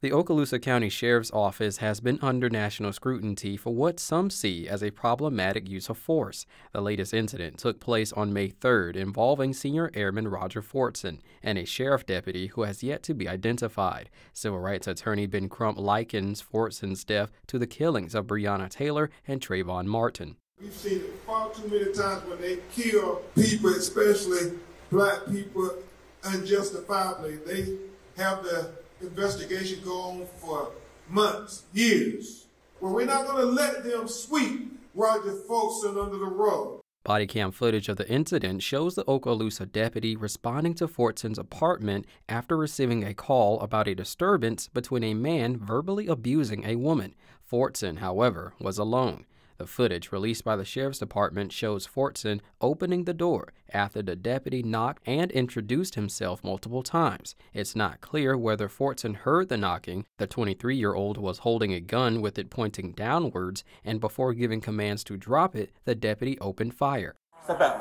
The Okaloosa County Sheriff's Office has been under national scrutiny for what some see as a problematic use of force. The latest incident took place on May 3rd involving Senior Airman Roger Fortson and a sheriff deputy who has yet to be identified. Civil rights attorney Ben Crump likens Fortson's death to the killings of Breonna Taylor and Trayvon Martin. We've seen it far too many times when they kill people, especially black people, unjustifiably. They have the investigation go on for months, years. Well, we're not going to let them sweep Roger Fortson under the rug. Body cam footage of the incident shows the Okaloosa deputy responding to Fortson's apartment after receiving a call about a disturbance between a man verbally abusing a woman. Fortson, however, was alone. The footage released by the sheriff's department shows Fortson opening the door after the deputy knocked and introduced himself multiple times. It's not clear whether Fortson heard the knocking. The 23-year-old was holding a gun with it pointing downwards, and before giving commands to drop it, the deputy opened fire. Step back.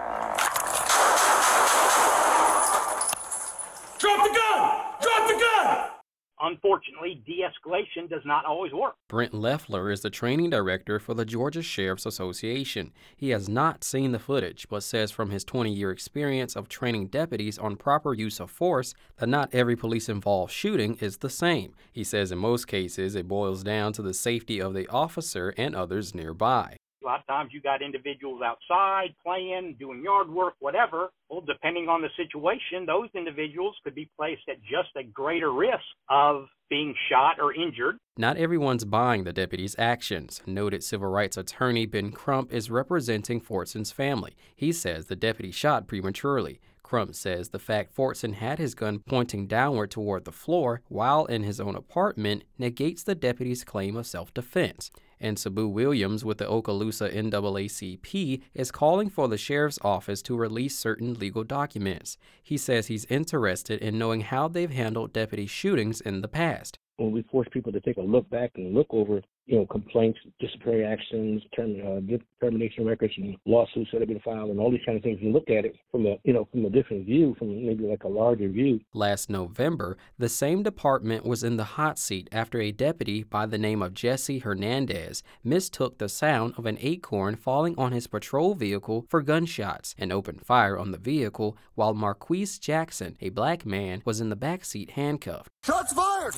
Drop the gun! Drop the gun! Unfortunately, de-escalation does not always work. Brent Leffler is the training director for the Georgia Sheriff's Association. He has not seen the footage, but says from his 20-year experience of training deputies on proper use of force that not every police-involved shooting is the same. He says in most cases it boils down to the safety of the officer and others nearby. A lot of times you got individuals outside playing, doing yard work, whatever. Well, depending on the situation, those individuals could be placed at just a greater risk of being shot or injured. Not everyone's buying the deputy's actions. Noted civil rights attorney Ben Crump is representing Fortson's family. He says the deputy shot prematurely. Crump says the fact Fortson had his gun pointing downward toward the floor while in his own apartment negates the deputy's claim of self-defense. And Sabu Williams with the Okaloosa NAACP is calling for the sheriff's office to release certain legal documents. He says he's interested in knowing how they've handled deputy shootings in the past. When we force people to take a look back and look over, complaints, disciplinary actions, termination records, and lawsuits that have been filed, and all these kind of things, and look at it from a different view, from maybe like a larger view. Last November, the same department was in the hot seat after a deputy by the name of Jesse Hernandez mistook the sound of an acorn falling on his patrol vehicle for gunshots and opened fire on the vehicle while Marquise Jackson, a black man, was in the backseat handcuffed. Shots fired!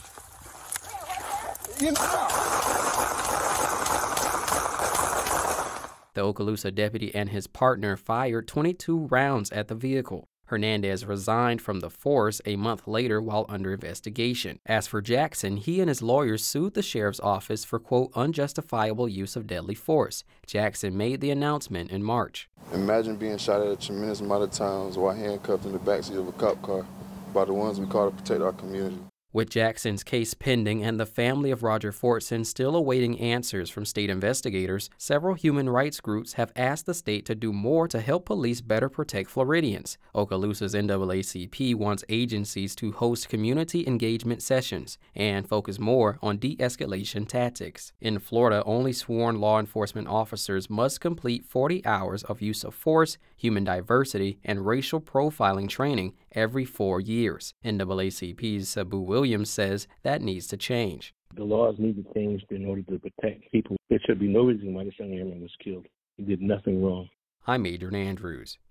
The Okaloosa deputy and his partner fired 22 rounds at the vehicle. Hernandez resigned from the force a month later while under investigation. As for Jackson, he and his lawyers sued the sheriff's office for, quote, unjustifiable use of deadly force. Jackson made the announcement in March. Imagine being shot at a tremendous amount of times while handcuffed in the backseat of a cop car by the ones we call to protect our community. With Jackson's case pending and the family of Roger Fortson still awaiting answers from state investigators, several human rights groups have asked the state to do more to help police better protect Floridians. Okaloosa's NAACP wants agencies to host community engagement sessions and focus more on de-escalation tactics. In Florida, only sworn law enforcement officers must complete 40 hours of use of force, human diversity, and racial profiling training every 4 years. NAACP's Sabu Williams says that needs to change. The laws need to change in order to protect people. There should be no reason why this young airman was killed. He did nothing wrong. I'm Adrian Andrews.